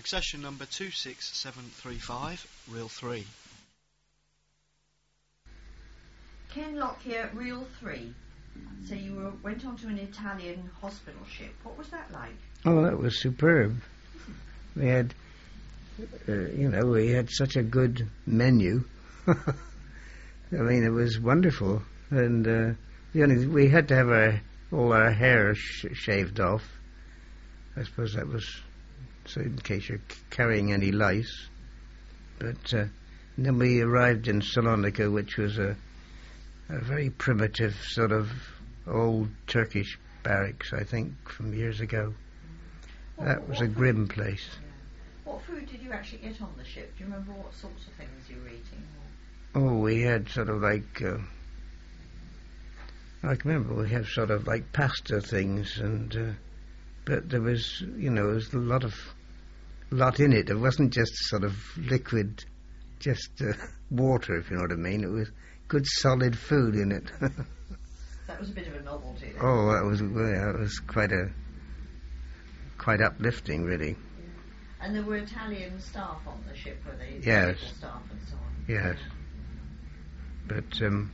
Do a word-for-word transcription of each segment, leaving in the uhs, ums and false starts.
Succession number two six seven three five, reel three. Ken Lockyer, reel three. So you were, went on to an Italian hospital ship. What was that like? Oh, that was superb. We had, uh, you know, we had such a good menu. I mean, it was wonderful. And uh, the only we had to have our all our hair sh- shaved off. I suppose that was so in case you're c- carrying any lice. But uh, then we arrived in Salonika, which was a a very primitive sort of old Turkish barracks, I think, from years ago. What, that was what a food? grim place. Yeah. What food did you actually get on the ship? Do you remember what sorts of things you were eating? Oh, we had sort of like... Uh, I can remember we had sort of like pasta things, and uh, but there was, you know, there was a lot of lot in it. It wasn't just sort of liquid, just uh, water, if you know what I mean. It was good solid food in it. That was a bit of a novelty then. Oh, that was well, yeah, it was quite a quite uplifting, really. Yeah. And there were Italian staff on the ship, were they? Yes. Medical staff and so on. Yes. But um,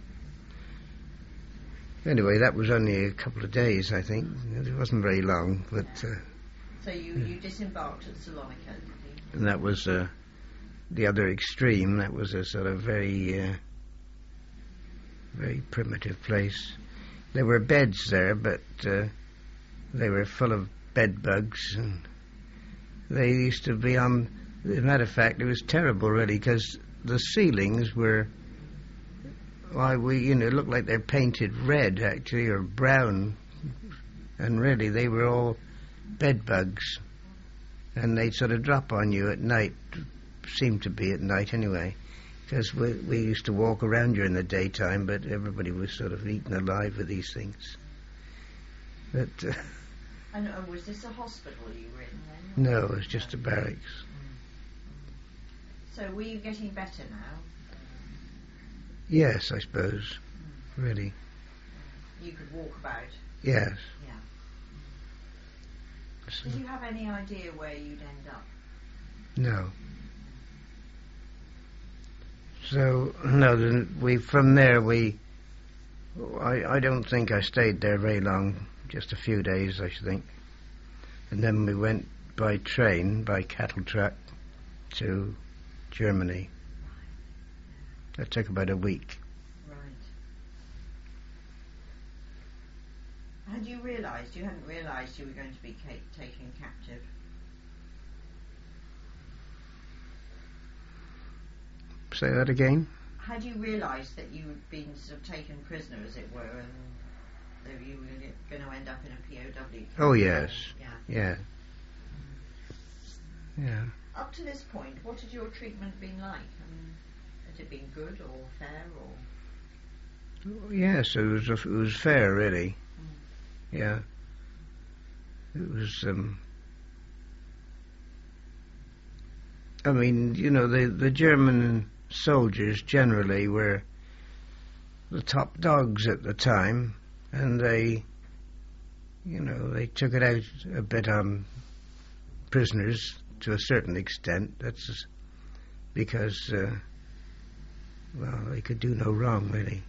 anyway, that was only a couple of days, I think. It wasn't very long, but. Uh, so you, you disembarked at Salonika, did you? And that was uh, the other extreme. That was a sort of very, uh, very primitive place. There were beds there, but uh, they were full of bed bugs, and they used to be on. As a matter of fact, it was terrible, really, because the ceilings were. Why we, you know, looked like they're painted red, actually, or brown, and really they were all bed bugs, and they'd sort of drop on you at night. Seemed to be at night anyway. Because we, we used to walk around during the daytime, but everybody was sort of eaten alive with these things. But uh, and uh, was this a hospital you were in then? No, it was just a barracks. Mm. So were you getting better now? Yes, I suppose. Mm. Really. You could walk about? Yes. Yeah. So Did you have any idea where you'd end up? No. So no, then we from there we. I I don't think I stayed there very long, just a few days, I should think, and then we went by train, by cattle truck, to Germany. That took about a week. Right. Had you realised you hadn't realised you were going to be ca- taken captive? Say that again? Had you realised that you had been sort of taken prisoner, as it were, and that you were going to end up in a P O W camp? Oh, yes. Yeah. Yeah. Yeah. Up to this point, what had your treatment been like? I mean, had it been good or fair or...? Yes, it was, it was fair, really. Mm. Yeah. It was, um... I mean, you know, the, the German soldiers generally were the top dogs at the time, and they, you know, they took it out a bit on prisoners to a certain extent. That's because, uh, well, they could do no wrong, really.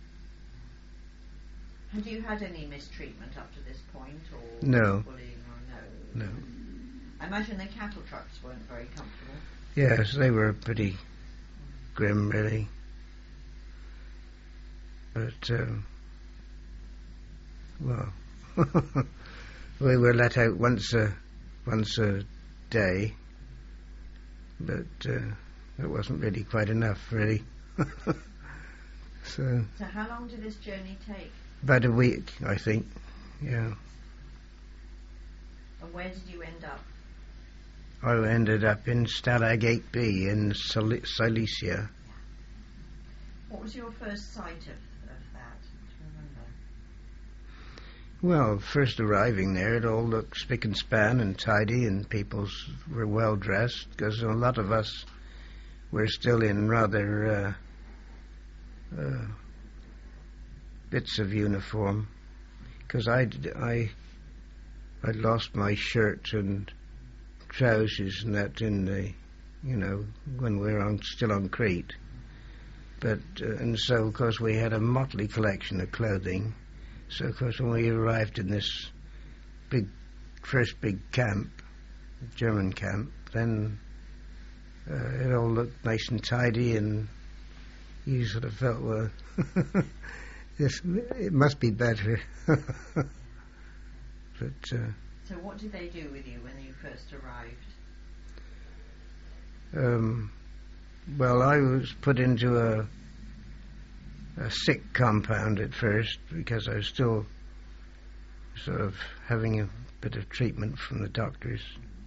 Had you had any mistreatment up to this point, or No. bullying, or no? No. I imagine the cattle trucks weren't very comfortable. Yes, they were pretty grim, really. But, um, well, we were let out once a once a day, but uh, it wasn't really quite enough, really. so. So how long did this journey take? About a week, I think. Yeah. And where did you end up? I ended up in Stalag eight B in Sil- Silesia. What was your first sight of, of that? Do you remember? Well, first arriving there, it all looked spick and span and tidy, and people were well dressed, because a lot of us were still in rather uh, uh, bits of uniform, because I I I lost my shirt and trousers and that in the, you know, when we were on, still on Crete. But, uh, and so, of course, we had a motley collection of clothing. So, of course, when we arrived in this big, first big camp, German camp, then uh, it all looked nice and tidy, and you sort of felt, well, this, it must be better. But, uh, so what did they do with you when you first arrived? Um, well, I was put into a, a sick compound at first because I was still sort of having a bit of treatment from the doctors.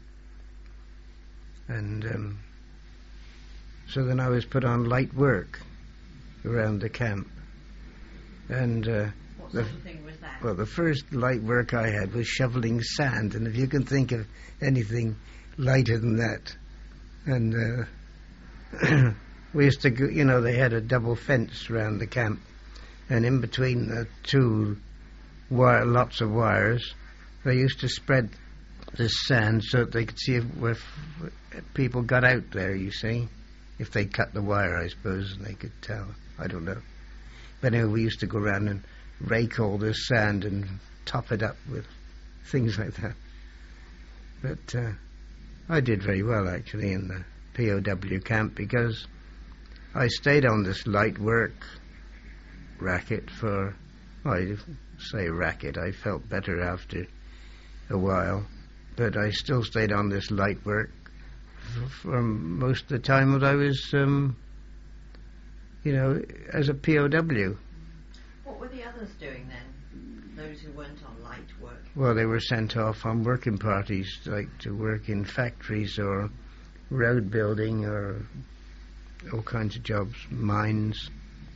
And um, so then I was put on light work around the camp. And uh, what the, sort of thing was that? Well, the first light work I had was shoveling sand, and if you can think of anything lighter than that. And uh, we used to go, you know, they had a double fence around the camp, and in between the two wire, lots of wires, they used to spread this sand so that they could see if, if people got out there, you see. If they cut the wire, I suppose, and they could tell. I don't know. But anyway, we used to go around and rake all this sand and top it up with things like that. But uh, I did very well, actually, in the P O W camp, because I stayed on this light work racket for, well, I say racket, I felt better after a while, but I still stayed on this light work for, for most of the time that I was, um, you know, as a P O W. What were the others doing then, those who weren't on light work? Well, they were sent off on working parties, like to work in factories or road building or all kinds of jobs, mines.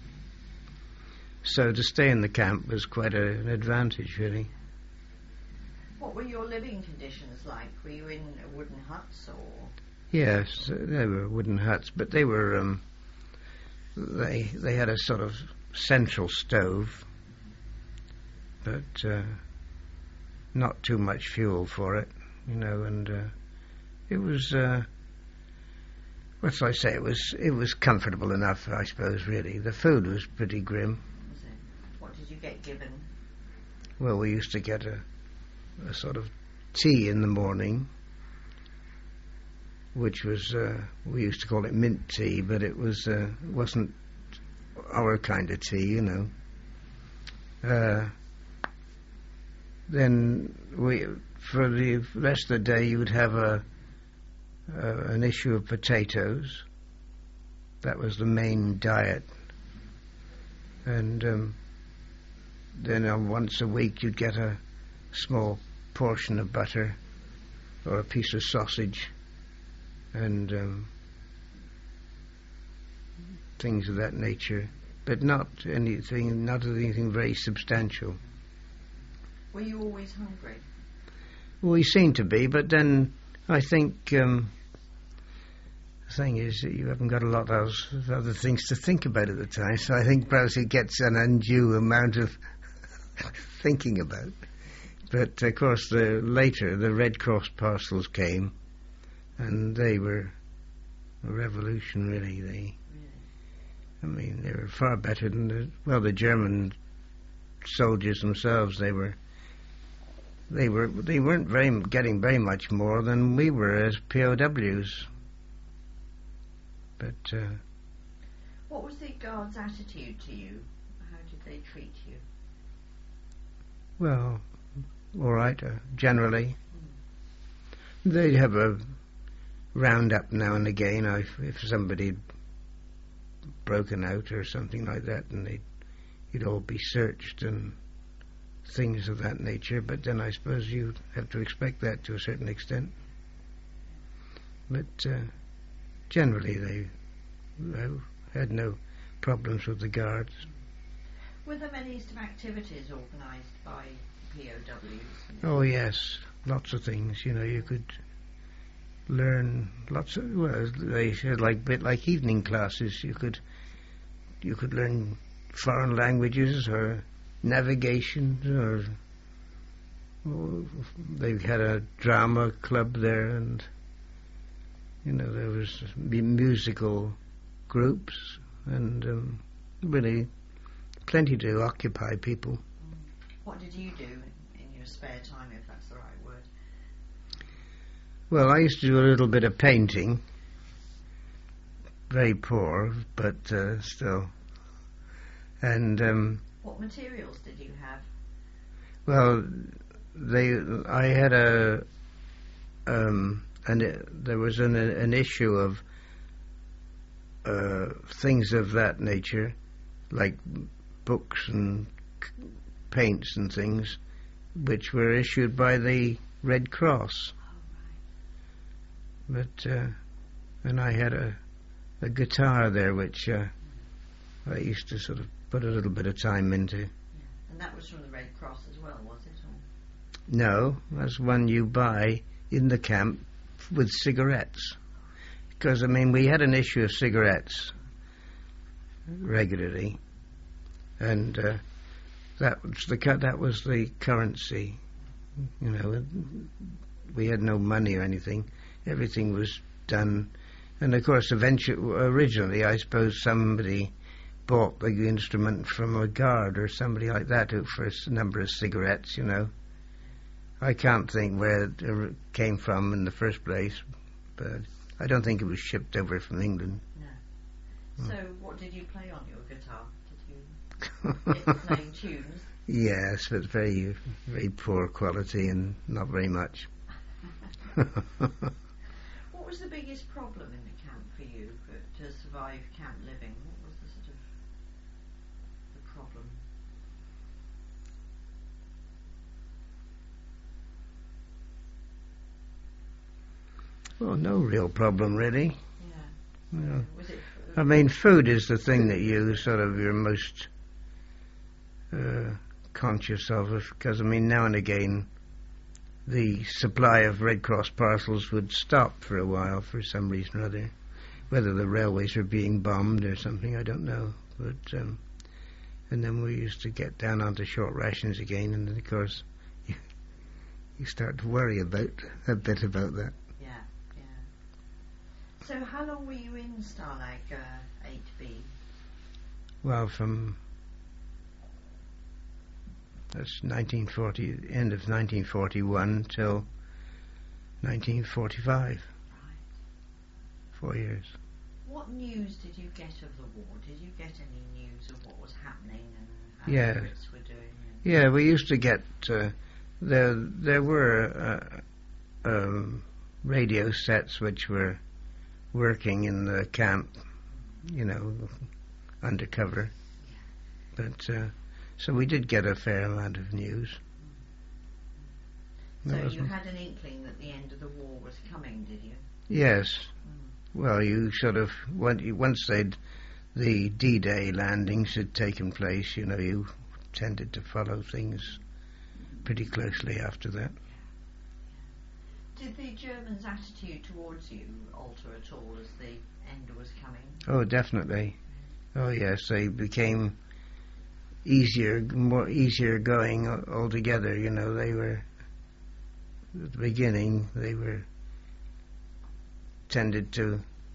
So to stay in the camp was quite a, an advantage, really. What were your living conditions like? Were you in wooden huts or? Yes, they were wooden huts, but they were, um, they they had a sort of central stove, but uh, not too much fuel for it, you know, and uh, it was, uh, what shall I say, it was, it was comfortable enough, I suppose, really. The food was pretty grim. Was it? What did you get given? Well, we used to get a, a sort of tea in the morning, which was, uh, we used to call it mint tea, but it was, uh, wasn't our kind of tea, you know. Uh, then we, for the rest of the day, you would have a, uh, an issue of potatoes. That was the main diet. And um, then uh, once a week you'd get a small portion of butter or a piece of sausage and um, things of that nature, but not anything, not anything very substantial. Were you always hungry? Well, we seem to be, but then I think um, the thing is that you haven't got a lot of other things to think about at the time, so I think perhaps it gets an undue amount of thinking about. But of course, the later the Red Cross parcels came, and they were a revolution, really. They, Really? I mean, they were far better than the well, the German soldiers themselves. They were, they were, they weren't very getting very much more than we were as P O Ws. But uh, what was the guards' attitude to you? How did they treat you? well, all right, uh, generally. Mm. They'd have a round-up now and again if, if somebody had broken out or something like that, and they'd, you'd all be searched and things of that nature, but then I suppose you'd have to expect that to a certain extent. But uh, generally they uh, had no problems with the guards. Were there many some activities organised by P O Ws? Oh yes, lots of things. You know, you could learn lots of. Well, they said like bit like evening classes. You could you could learn foreign languages or navigation, or, or they had a drama club there, and You know, there was mu- musical groups and um, really plenty to occupy people. What did you do in your spare time, if that's the right word? Well, I used to do a little bit of painting. Very poor, but uh, still. And um, what materials did you have? Well, they. I had a. Um, and it, there was an an issue of uh, things of that nature, like books and c- paints and things, which were issued by the Red Cross. Oh, right. But uh, and I had a a guitar there, which uh, I used to sort of put a little bit of time into. Yeah. And that was from the Red Cross as well, was it? Or? No, that's one you buy in the camp with cigarettes. Because, I mean, we had an issue of cigarettes regularly, and uh, that was the cu- that was the currency. You know, we had no money or anything. Everything was done, and of course, eventually, originally, I suppose somebody bought the instrument from a guard or somebody like that who- for a s- number of cigarettes. You know, I can't think where it er- came from in the first place, but I don't think it was shipped over from England. No. So, what did you play on your guitar? Did you get playing tunes? Yes, but very, very poor quality and not very much. What was the biggest problem in the camp for you for, to survive camp living? What was the sort of the problem? Well, no real problem really. Yeah. No. Was it? I mean, food is the thing that you sort of you're most uh, conscious of, because I mean, now and again, the supply of Red Cross parcels would stop for a while for some reason or other. Whether the railways are being bombed or something, I don't know. But um, and then we used to get down onto short rations again, and then of course you, you start to worry about a bit about that. Yeah, yeah. So, how long were you in Stalag uh, eight B? Well, from that's nineteen forty, end of nineteen forty-one till nineteen forty-five. Right. Four years. What news did you get of the war? Did you get any news of what was happening and how Yeah. the Brits were doing? And Yeah, we used to get uh, there. There were uh, um, radio sets which were working in the camp, you know, undercover. But uh, so we did get a fair amount of news. So That you wasn't- had an inkling that the end of the war was coming, did you? Yes. Well, you sort of once once they'd the D-Day landings had taken place, you know, you tended to follow things pretty closely after that. Did the Germans' attitude towards you alter at all as the end was coming? Oh, definitely. Oh, yes, they became easier, more easier going a- altogether. You know, they were at the beginning. They were tended to,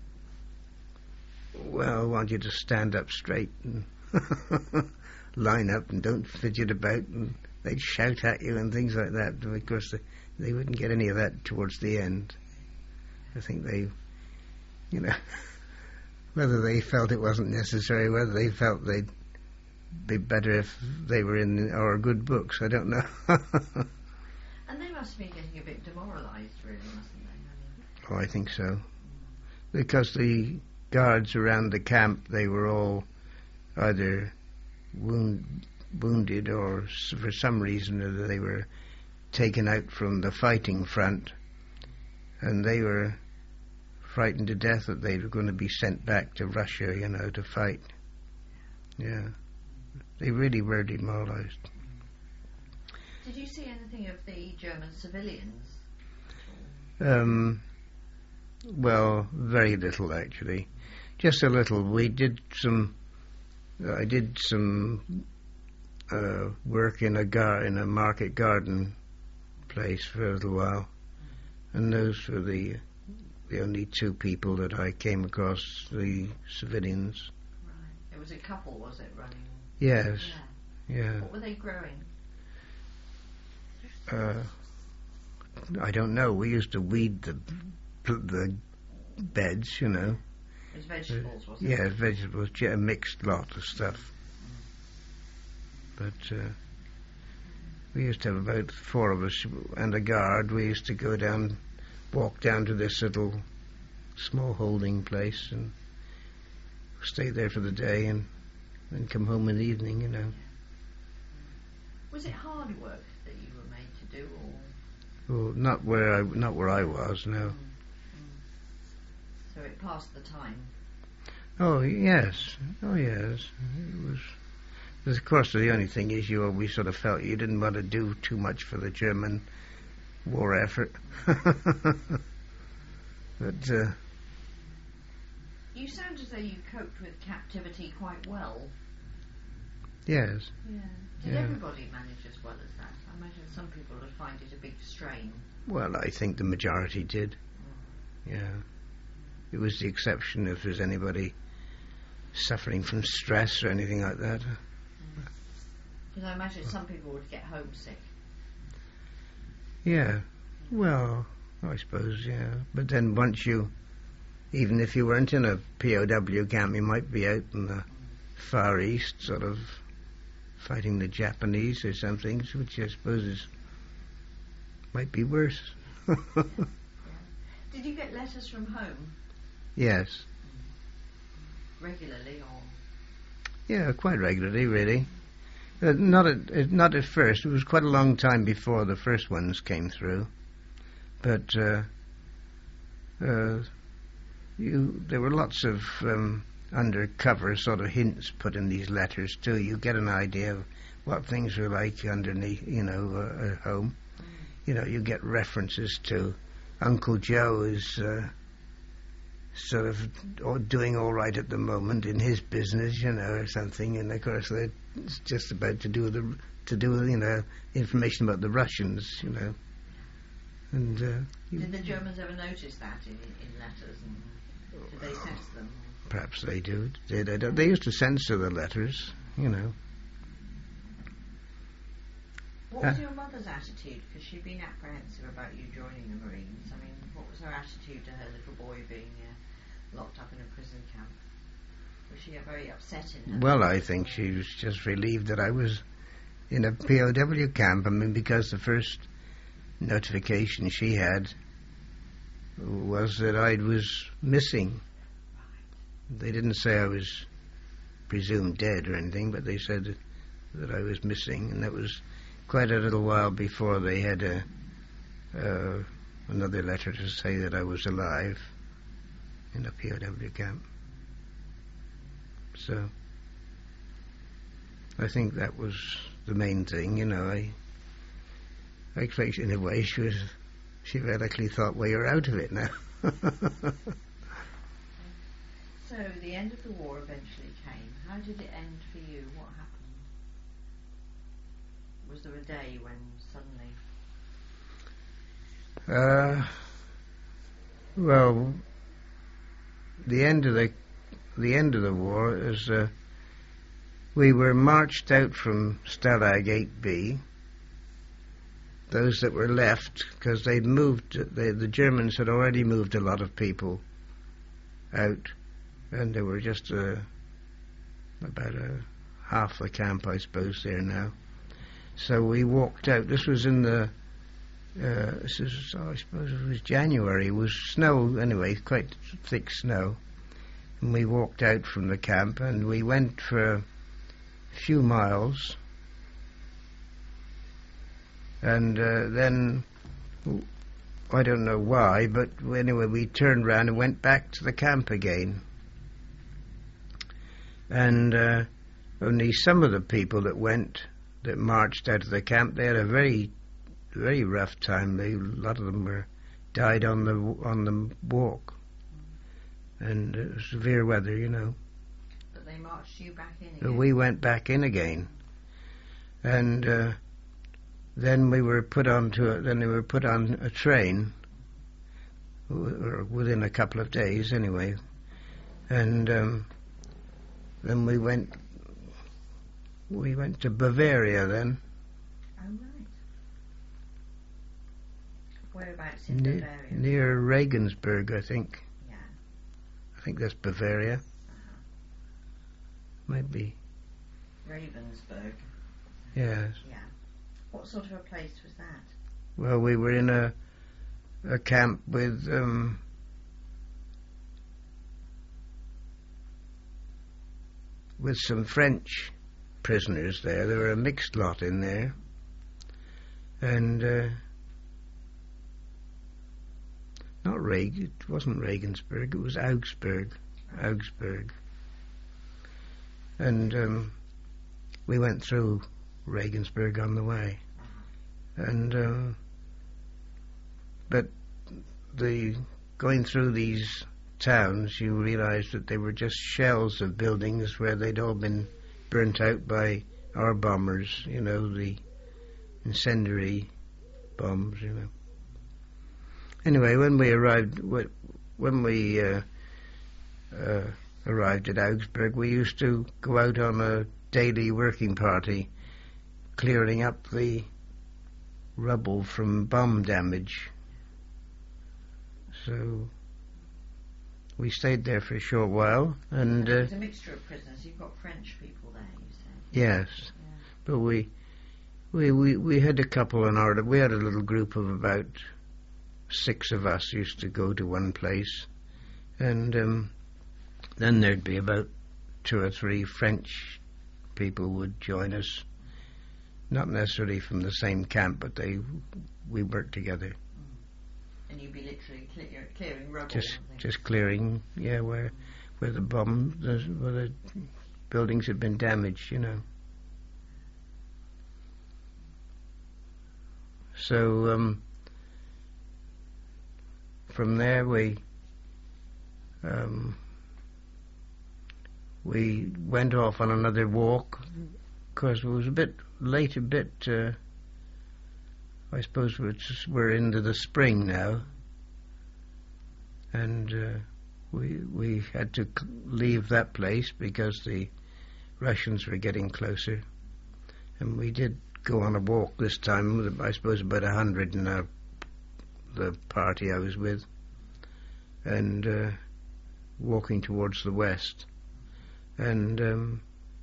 well, want you to stand up straight and line up and don't fidget about, and they'd shout at you and things like that. And of course, they, they wouldn't get any of that towards the end. I think they, you know, whether they felt it wasn't necessary, whether they felt they'd be better if they were in our good books, I don't know. And they must be getting a bit demoralised, really, mustn't they? I mean, Oh, I think so. Because the guards around the camp, they were all either wound, wounded or s- for some reason or other they were taken out from the fighting front, and they were frightened to death that they were going to be sent back to Russia, you know, to fight. Yeah. They really were demoralised. did you see anything of the German civilians? Um, well, very little actually. Just a little. We did some. I did some uh, work in a gar in a market garden place for a little while, and those were the the only two people that I came across, the civilians. Right. It was a couple, was it, running? Yes. Yeah. Yeah. What were they growing? Uh, I don't know. We used to weed the the beds, you know. It was vegetables, wasn't Yeah, it? vegetables, yeah, a mixed lot of stuff. But uh, we used to have about four of us and a guard. We used to go down, walk down to this little small holding place and stay there for the day and then come home in the evening, you know. Was it hard work that you were made to do, or? Well, not where I, not where I was, no. Mm. Mm. So it passed the time. Oh, yes. Oh, yes. It was... Of course, the only thing is you always sort of felt you didn't want to do too much for the German war effort. But... Uh, you sound as though you coped with captivity quite well. yes. Yeah. Did Yeah. everybody manage as well as that? I imagine some people would find it a big strain. Well, I think the majority did. Mm. Yeah. It was the exception if there's anybody suffering from stress or anything like that. Because I imagine some people would get homesick. Yeah. Well, I suppose, yeah. But then once you, even if you weren't in a P O W camp, you might be out in the Far East, sort of fighting the Japanese or something, which I suppose is, might be worse. Yeah. Did you get letters from home Yes. regularly, or? Yeah, quite regularly, really. Uh, not at uh, not at first. It was quite a long time before the first ones came through. But uh, uh, you, there were lots of um, undercover sort of hints put in these letters too. You get an idea of what things were like underneath, you know, uh, at home. Mm. You know, you get references to Uncle Joe is uh, sort of or doing all right at the moment in his business, you know, or something. And of course, they're it's just about to do with the to do with, you know, information about the Russians, you know. And uh, you, Did the Germans ever notice that in, in letters, and did they censor them? perhaps they do. They, they, don't, they used to censor the letters, you know. What was Uh, your mother's attitude? Because she'd been apprehensive about you joining the Marines. I mean, what was her attitude to her little boy being uh, locked up in a prison camp? Was she very upset in her? Well, I think she was just relieved that I was in a P O W camp. I mean, because the first notification she had was that I was missing. They didn't say I was presumed dead or anything, but they said that, that I was missing, and that was quite a little while before they had a, uh, another letter to say that I was alive in a P O W camp. So I think that was the main thing, you know. I, I expect in a way she was, she radically thought, well, you're out of it now. So the end of the war eventually came. How did it end for you? What happened? Was there a day when suddenly... Uh, well, the end of the the end of the war is uh, we were marched out from Stalag eight B. Those that were left, because they'd moved, they, the Germans had already moved a lot of people out, and there were just uh, about a half the camp, I suppose, there now. So we walked out. This was in the, uh, this is, oh, I suppose it was January. It was snow, anyway, quite thick snow. And we walked out from the camp, and we went for a few miles. And uh, then, I don't know why, but anyway, we turned round and went back to the camp again. And uh, only some of the people that went, that marched out of the camp, they had a very, very rough time. They, a lot of them were died on the on the walk, and it was severe weather, you know. But they marched you back in So again? we went back in again, and uh, then we were put onto a, then they were put on a train, or within a couple of days anyway. And um, then we went we went to Bavaria then. Oh, right. Whereabouts in Ne- Bavaria? near Regensburg, I think. Yeah. I think that's Bavaria. Uh-huh. Might be. Ravensburg. Yes. Yeah. What sort of a place was that? Well, we were in a a camp with um, with some French prisoners there. There were a mixed lot in there, and uh, not Reg. It wasn't Regensburg. It was Augsburg. Augsburg. And um, we went through Regensburg on the way, and uh, but the going through these towns, you realised that they were just shells of buildings where they'd all been burnt out by our bombers, you know, the incendiary bombs, you know. Anyway, when we arrived, when we uh, uh, arrived at Augsburg, we used to go out on a daily working party, clearing up the rubble from bomb damage. So we stayed there for a short while, and It uh, was a mixture of prisoners. You've got French people there, you said. yes, Yeah. but we we we we had a couple in our we had a little group of about six of us used to go to one place, and um, then there'd be about two or three French people would join us, not necessarily from the same camp, but they we worked together. And you'd be literally clear, clearing rubble. Just, I think. just clearing, yeah, where, where the bomb, the, where the buildings had been damaged, you know. So um, from there we um, we went off on another walk, because it was a bit late, a bit. Uh, I suppose we're, just, we're into the spring now, and uh, we we had to c- leave that place because the Russians were getting closer, and we did go on a walk this time. With, I suppose about a hundred in our, the party I was with, and uh, walking towards the west, and um,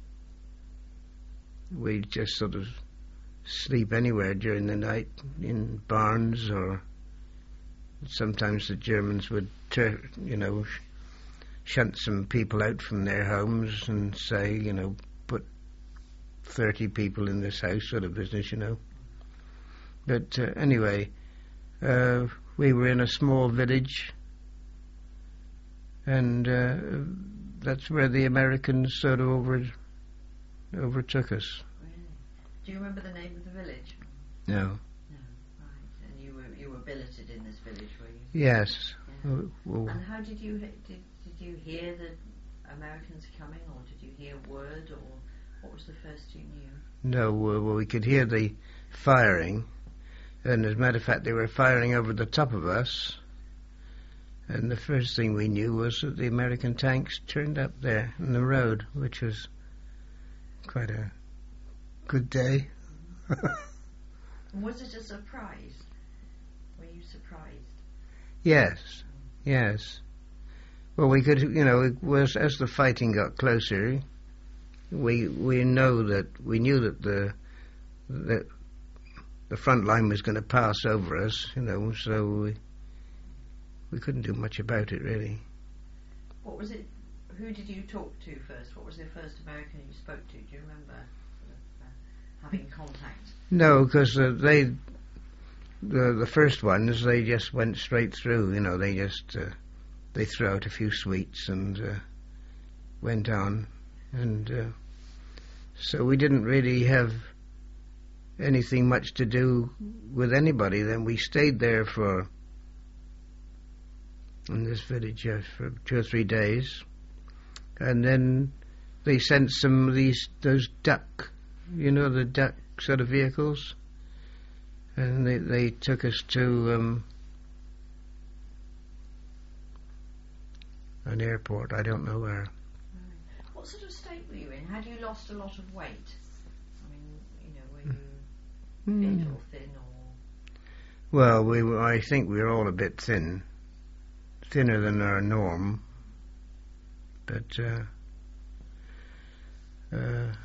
we just sort of sleep anywhere during the night, in barns, or sometimes the Germans would, tur- you know, sh- shunt some people out from their homes and say, you know, put thirty people in this house, sort of business, you know. But uh, anyway, uh, we were in a small village, and uh, that's where the Americans sort of over overtook us. Do you remember the name of the village? No. No, right. And you were you were billeted in this village, were you? Yes. Yeah. Oh, well, And how did you he- did did you hear the Americans coming, or did you hear word, or what was the first you knew? no, uh, well, we could hear the firing, and as a matter of fact, they were firing over the top of us. And the first thing we knew was that the American tanks turned up there in the road, which was quite a good day. Was it a surprise? Were you surprised? Yes, yes. Well, we could, you know, it was as the fighting got closer, we we know that we knew that the that the front line was going to pass over us, you know, so we we couldn't do much about it really. What was it? Who did you talk to first? What was the first American you spoke to? Do you remember sort of, uh, having contact? No, because uh, they the the first ones they just went straight through, you know, they just uh, they threw out a few sweets and uh, went on, and uh, so we didn't really have anything much to do with anybody. Then we stayed there for in this village uh, for two or three days, and then they sent some of these those duck, you know, the duck sort of vehicles, and they they took us to um, an airport. I don't know where. What sort of state were you in? Had you lost a lot of weight? I mean, you know, were you Mm. fit or thin or? Well, we were, I think we were all a bit thin, thinner than our norm. But uh, uh,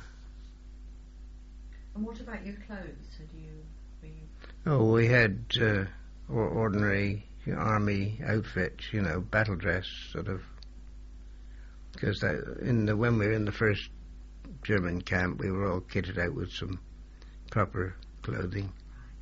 And what about your clothes? Had you, were you? oh, we had uh, or ordinary army outfits, you know, battle dress, sort of. Because in the when we were in the first German camp, we were all kitted out with some proper clothing.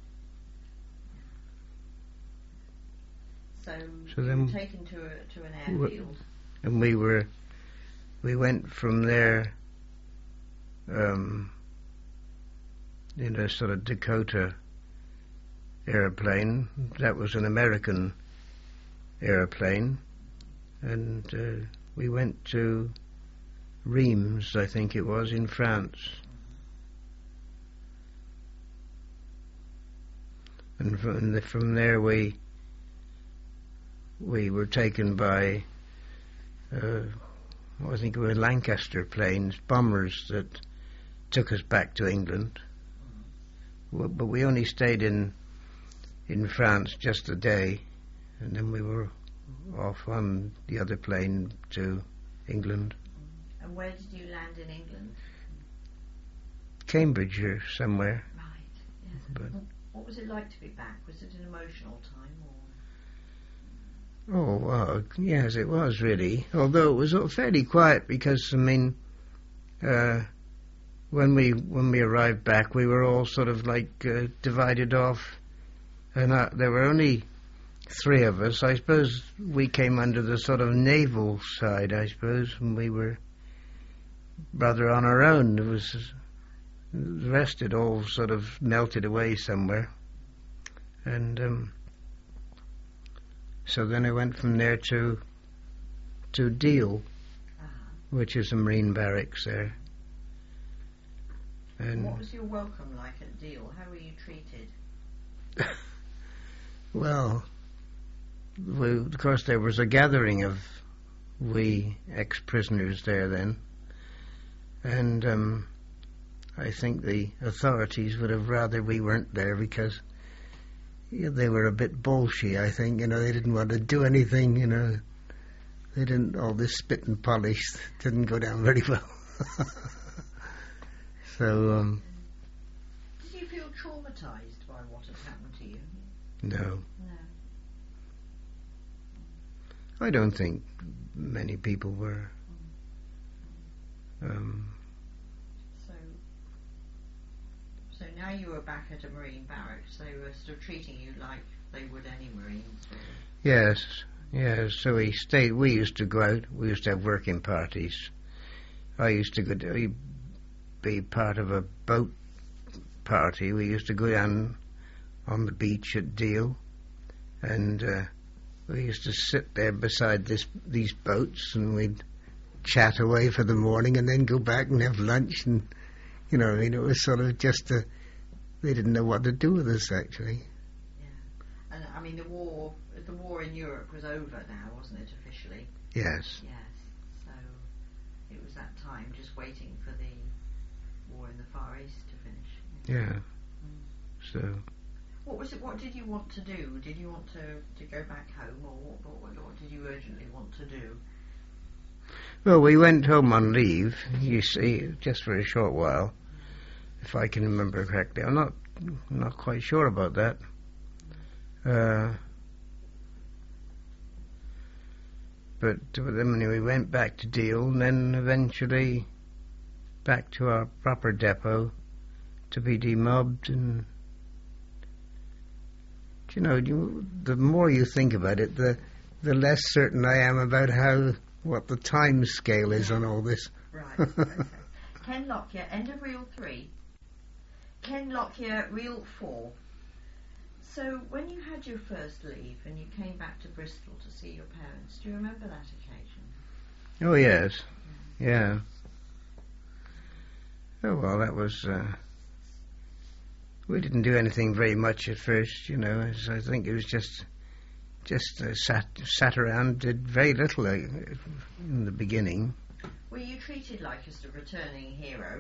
So, So you then- were taken to a, to an Wh- airfield. And we were, we went from there um, in a sort of Dakota airplane. That was an American airplane. And uh, we went to Reims, I think it was, in France. And from, the, from there we we were taken by uh, I think it were Lancaster planes, bombers that took us back to England. W- But we only stayed in in France just a day, and then we were off on the other plane to England, And where did you land in England? Cambridge or somewhere. Right. Yes. But What was it like to be back? Was it an emotional time or? oh well, yes, it was really. Although it was all fairly quiet because I mean, uh, when we when we arrived back, we were all sort of like uh, divided off, and uh, there were only three of us. I suppose we came under the sort of naval side, I suppose, and we were rather on our own. It was the rest had all sort of melted away somewhere, and um, so then I went from there to to Deal, Uh-huh. which is a marine barracks there. And What was your welcome like at Deal? How were you treated? well, we, of course, there was a gathering of we ex-prisoners there then, and um, I think the authorities would have rather we weren't there because you know, they were a bit bolshy, I think. You know, they didn't want to do anything. You know, they didn't. All this spit and polish didn't go down very well. So um, Did you feel traumatised by what had happened to you? no, No. I don't think many people were. Um, So, so now you were back at a Marine barracks. They were sort of treating you like they would any Marines. Really. yes, yes. So we stayed. We used to go out. We used to have working parties. I used to go to, be part of a boat party. We used to go down on the beach at Deal, and uh, we used to sit there beside this these boats, and we'd chat away for the morning, and then go back and have lunch. And you know, I mean, it was sort of just a. They didn't know what to do with us, actually. Yeah. And I mean, the war, the war in Europe was over now, wasn't it officially? Yes. Yes. So it was that time, just waiting for the war in the Far East to finish. Yeah. Mm. So. What was it? What did you want to do? Did you want to, to go back home, or what, what, what did you urgently want to do? Well, we went home on leave, you see, just for a short while, if I can remember correctly. I'm not I'm not quite sure about that. Uh, but then we went back to Deal, and then eventually back to our proper depot to be demobbed. And you know, you, the more you think about it, the the less certain I am about how what the time scale is on all this. Right. Okay. Ken Lockyer, end of reel three. Ken Lockyer, reel four. So when you had your first leave and you came back to Bristol to see your parents, do you remember that occasion? Oh yes, yeah. Oh well, that was. Uh, we didn't do anything very much at first, you know. As I think it was just just uh, sat sat around, did very little uh, in the beginning. Were you treated like just a returning hero?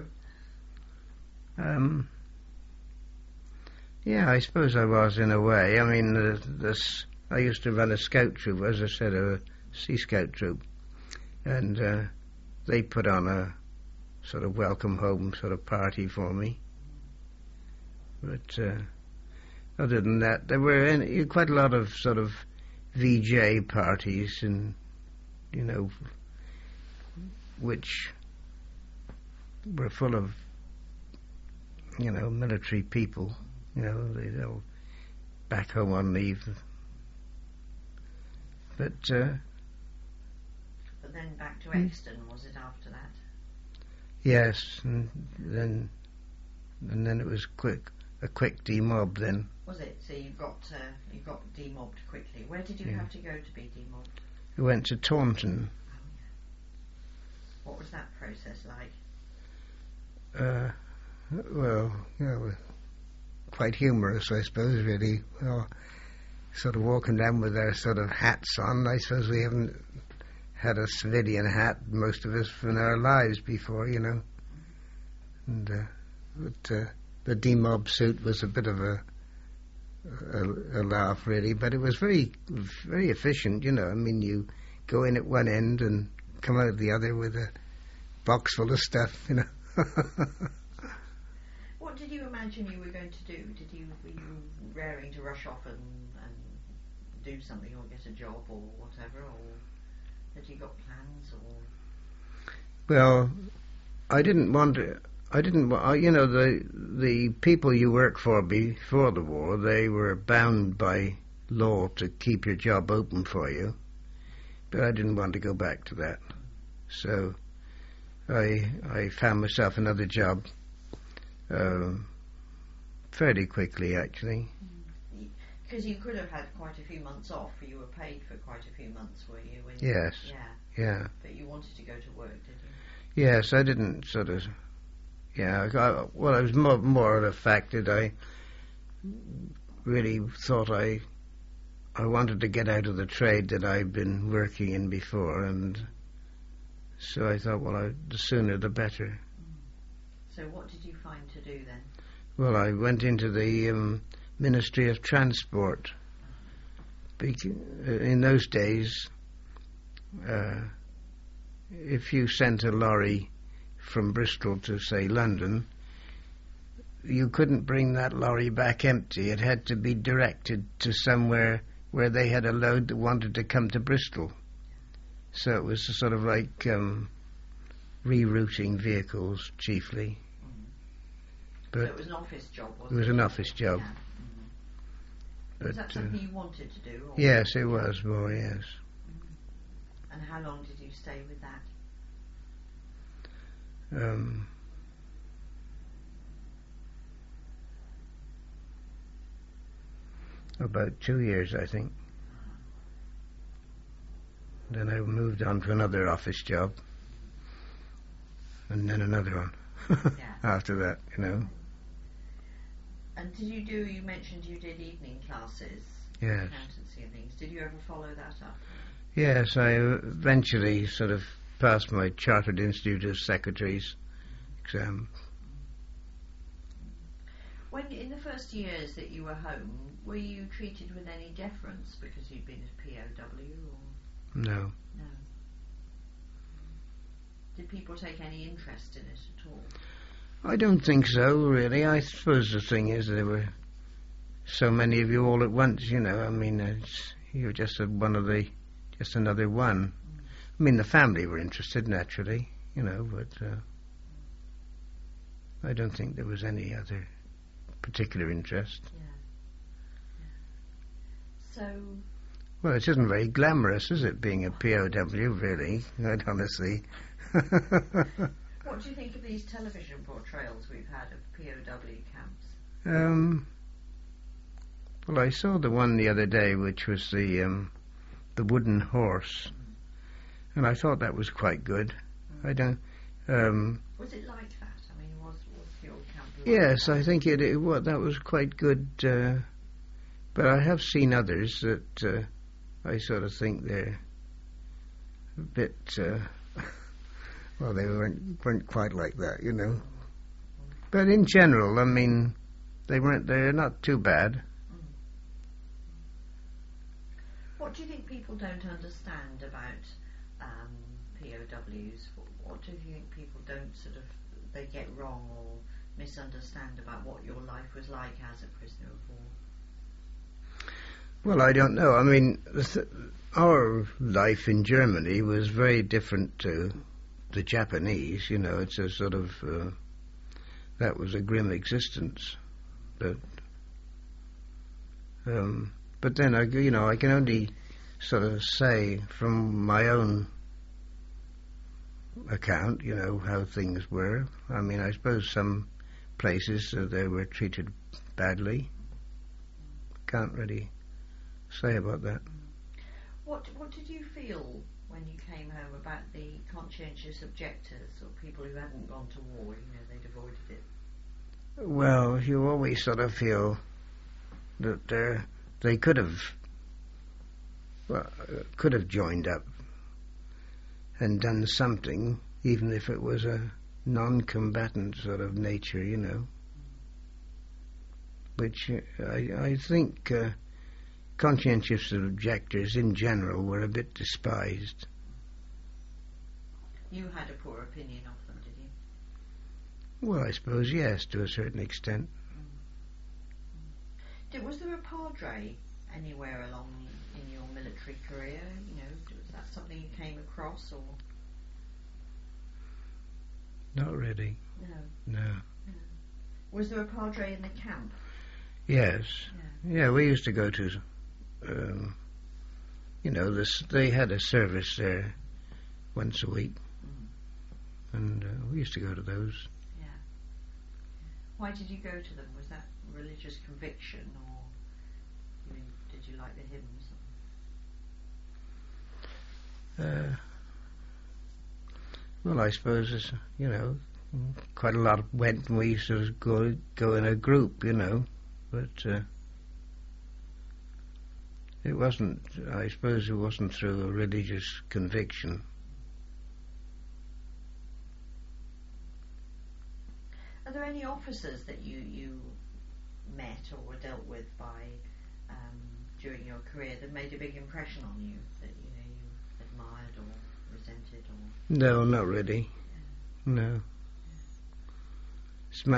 Um, yeah, I suppose I was in a way. I mean, uh, this I used to run a scout troop, as I said, a Sea Scout troop, and uh, they put on a sort of welcome home sort of party for me. But uh, other than that, there were any, quite a lot of sort of V J parties, and you know, which were full of, you know, military people. You know, they, they were back home on leave. But uh, But then back to Exton, was it after that? yes, and then and then it was quick, a quick demob then. Was it? So you got uh, you got demobbed quickly. Where did you Yeah. have to go to be demobbed? We went to Taunton. What was that process like? Uh, well, yeah, well, quite humorous, I suppose, really. Well, sort of walking down with our sort of hats on. I suppose we haven't had a civilian hat, most of us, in our lives before, you know. And uh, but, uh, the demob suit was a bit of a, a a laugh, really, but it was very, very efficient, you know. I mean, you go in at one end and come out the other with a box full of stuff, you know. What did you imagine you were going to do? Did you were you raring to rush off and, and do something or get a job or whatever, or had you got plans or? Well, I didn't want to. I didn't. wa- I, you know, the the people you work for before the war, they were bound by law to keep your job open for you. But I didn't want to go back to that, so I I found myself another job um, fairly quickly, actually. Because you could have had quite a few months off. You were paid for quite a few months, were you? When Yes. Yeah. Yeah. But you wanted to go to work, did you? Yes, I didn't sort of. Yeah, I, well, it was more, more of the fact that I really thought I I wanted to get out of the trade that I'd been working in before, and so I thought, well, I, the sooner the better. So what did you find to do then? Well, I went into the um, Ministry of Transport. Bec- uh, in those days, uh, if you sent a lorry from Bristol to, say, London, you couldn't bring that lorry back empty. It had to be directed to somewhere where they had a load that wanted to come to Bristol. So it was sort of like um, rerouting vehicles, chiefly. So But it was an office job, wasn't it it? was an office job. Yeah. But, Was that uh, something you wanted to do? Or? yes, it was more, yes. And how long did you stay with that? Um, about two years, I think. Then I moved on to another office job, and then another one Yeah. after that, you know. And did you do, you mentioned you did evening classes, Yes. accountancy and things. Did you ever follow that up? Yes, I eventually sort of passed my Chartered Institute of Secretaries exam. When, in the first years that you were home, were you treated with any deference because you'd been a P O W, or No. no? Did people take any interest in it at all? I don't think so, really. I suppose the thing is there were so many of you all at once, you know. I mean, it's, you're just a, one of the, just another one. I mean, the family were interested, naturally, you know, but uh, I don't think there was any other particular interest. Yeah. yeah. So, Well, it isn't very glamorous, is it, being a P O W, really, quite honestly. what do you think of these television portrayals we've had of P O W camps? Um, well, I saw the one the other day, which was the um, the wooden horse, and I thought that was quite good. I don't. Um, Was it like that? I mean, was was your camp like yes, that? I think it. it what that was quite good. Uh, but I have seen others that uh, I sort of think they're a bit, uh, well, they weren't, weren't quite like that, you know. But in general, I mean, they weren't, they're not too bad. What do you think people don't understand about um, P O Ws? What, what do you think people don't sort of, they get wrong or misunderstand about what your life was like as a prisoner of war? Well, I don't know. I mean, th- our life in Germany was very different to the Japanese. You know, it's a sort of, uh, that was a grim existence. But, um, but then, I, you know, I can only sort of say from my own account, you know, how things were. I mean, I suppose some places uh, they were treated badly. Can't really say about that. What What did you feel when you came home about the conscientious objectors or people who hadn't gone to war? You know, they'd avoided it. Well, you always sort of feel that uh, they could have, well, uh, could have joined up and done something, even if it was a non-combatant sort of nature, you know. Which uh, I, I think uh, conscientious objectors in general were a bit despised. You had a poor opinion of them, did you? Well, I suppose yes, to a certain extent. Did, was there a padre anywhere along in your military career? You know, was that something you came across, or? Not really. No. No. No. Was there a padre in the camp? Yes. Yeah. Yeah, we used to go to, um, you know, this. They had a service there once a week, Mm. and uh, we used to go to those. Yeah. Why did you go to them? Was that religious conviction, or I mean, did you like the hymns? Uh, well, I suppose, it's, you know, quite a lot went, and we used to go, go in a group, you know, but uh, it wasn't, I suppose it wasn't through a religious conviction. Are there any officers that you, you met or were dealt with by um, during your career that made a big impression on you, that you know you admired or resented or? No, not really. No.